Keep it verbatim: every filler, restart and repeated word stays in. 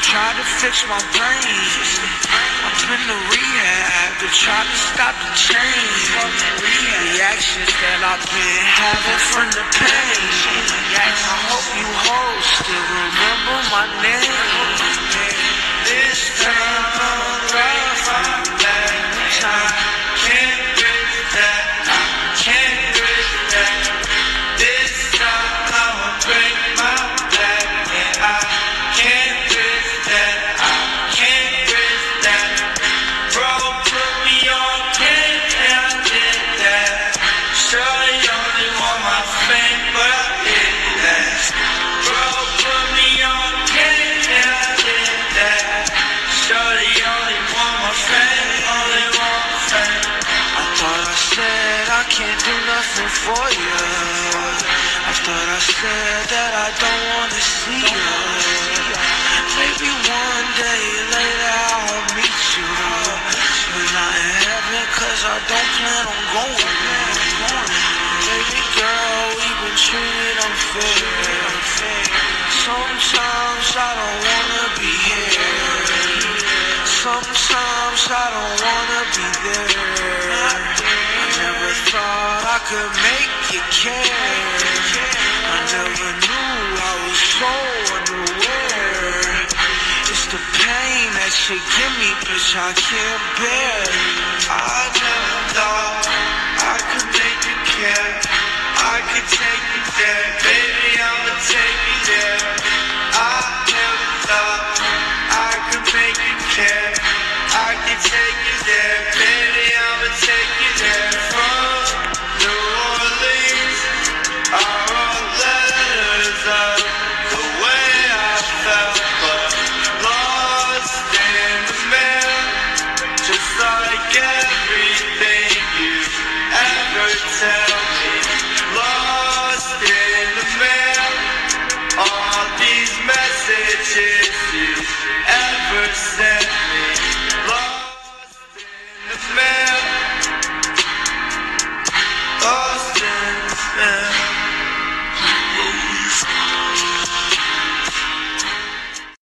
tried to fix my brain. I've been to rehab to try to stop the change. The actions that I've been having from the pain. I hope you hoes still remember my name. This time I'm love for you. Time can't break that. I can't break that. This time I'ma break my back, and I can't break that. I can't break that. Bro, put me on can and I did that. Surely only want my fame, but I did that. Bro, put me on can and I did that. Surely only want my fame, only want my fame. I thought I said I can't do nothing for you. I thought I said that I don't wanna see you. Maybe one day later I'll meet you, but not in heaven, cause I don't plan on going. Baby girl, we've been treated unfair. Sometimes I don't wanna be here. Sometimes I don't wanna be there. I never thought I could make you care. I never knew I was so unaware. It's the pain that you give me, bitch, I can't bear. I never thought I could make you care. I could take you there, baby, I'ma take you there. I never thought I could make you care. I could take you there, baby, I'ma take you there. From New Orleans, I wrote letters of the way I felt, but lost in the mail, just like everything you ever tell.